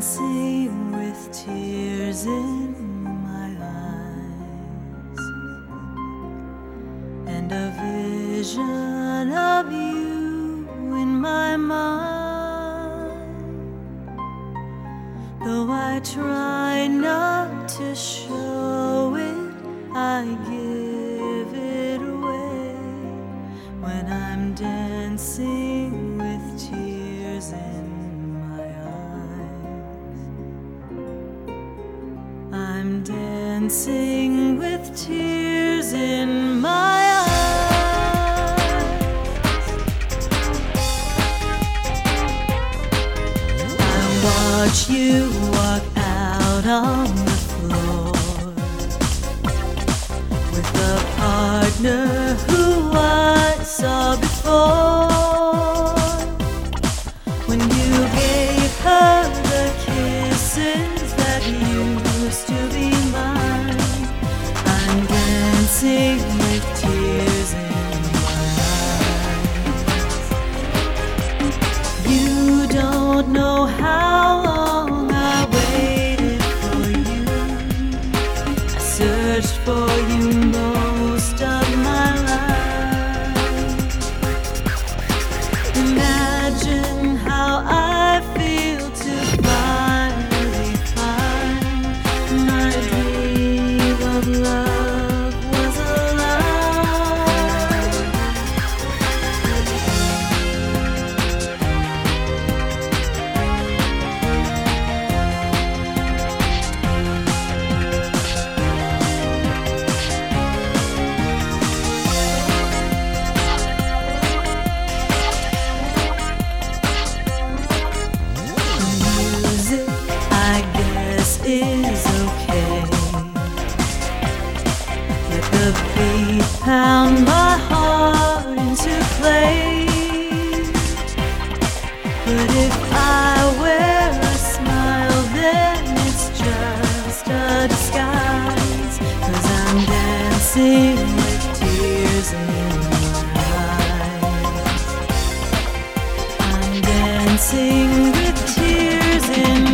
dancing with tears in my eyes and a vision of you in my mind. Though I try not to show it, I give it away when I'm dancing with tears in my eyes. I'm dancing with tears in my eyes. I watch you walk out on the floor with a partner who I saw before. When you gave her the kisses that used to be mine, I'm dancing with tears in my eyes. You don't know how long I waited for you. I searched for you most of my life. Imagine how I feel to finally find my dream of love was alive. Music, I guess, is okay. Let the beat pound my heart into place. But if I wear a smile, then it's just a disguise. 'Cause I'm dancing with tears in my eyes. I'm dancing with tears in